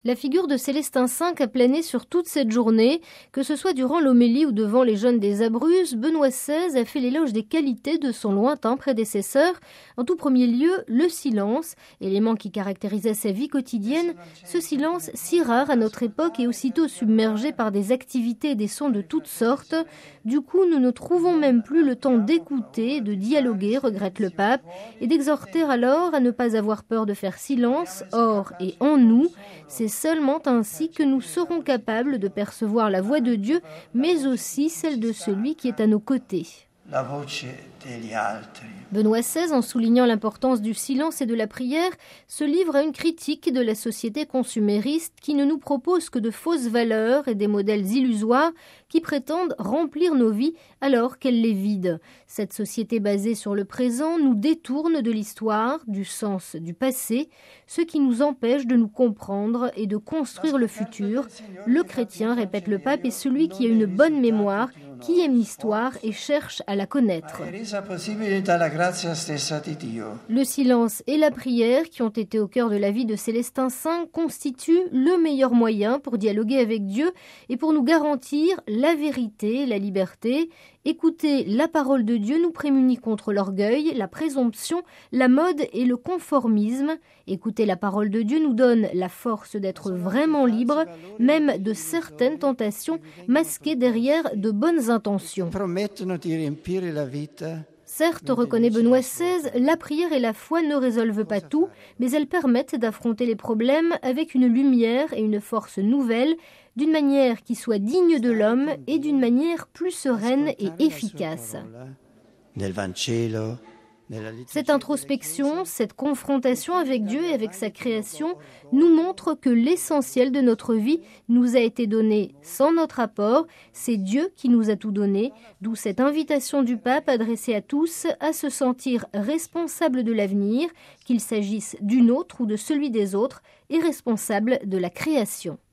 La figure de Célestin V a plané sur toute cette journée, que ce soit durant l'homélie ou devant les jeunes des Abruzzes. Benoît XVI a fait l'éloge des qualités de son lointain prédécesseur. En tout premier lieu, le silence, élément qui caractérisait sa vie quotidienne. Ce silence, si rare à notre époque et aussitôt submergé par des activités et des sons de toutes sortes. Du coup, nous ne trouvons même plus le temps d'écouter, de dialoguer, regrette le pape, et d'exhorter alors à ne pas avoir peur de faire silence, hors et en nous. C'est seulement ainsi que nous serons capables de percevoir la voix de Dieu, mais aussi celle de celui qui est à nos côtés. La voce degli altri. Benoît XVI, en soulignant l'importance du silence et de la prière, se livre à une critique de la société consumériste qui ne nous propose que de fausses valeurs et des modèles illusoires qui prétendent remplir nos vies alors qu'elle les vide. Cette société basée sur le présent nous détourne de l'histoire, du sens du passé, ce qui nous empêche de nous comprendre et de construire le futur. Le chrétien, répète le pape, est celui qui a une bonne mémoire, qui aime l'histoire et cherche à la connaître. Le silence et la prière, qui ont été au cœur de la vie de Célestin V, constituent le meilleur moyen pour dialoguer avec Dieu et pour nous garantir la vérité, la liberté. Écouter la parole de Dieu nous prémunit contre l'orgueil, la présomption, la mode et le conformisme. Écouter la parole de Dieu nous donne la force d'être vraiment libre, même de certaines tentations masquées derrière de bonnes intentions. Certes, reconnaît Benoît XVI, la prière et la foi ne résolvent pas tout, mais elles permettent d'affronter les problèmes avec une lumière et une force nouvelles, d'une manière qui soit digne de l'homme et d'une manière plus sereine et efficace. Cette introspection, cette confrontation avec Dieu et avec sa création nous montre que l'essentiel de notre vie nous a été donné sans notre apport. C'est Dieu qui nous a tout donné, d'où cette invitation du pape adressée à tous à se sentir responsable de l'avenir, qu'il s'agisse du nôtre ou de celui des autres, et responsable de la création.